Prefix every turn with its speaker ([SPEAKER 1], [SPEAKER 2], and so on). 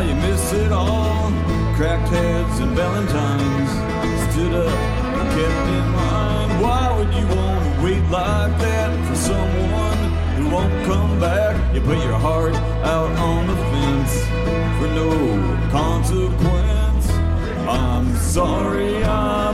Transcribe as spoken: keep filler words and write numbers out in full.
[SPEAKER 1] you miss it all. Cracked heads and valentines stood up and kept in mind. Why would you want to wait like that for someone who won't come back? You put your heart out on the fence for no consequence. I'm sorry I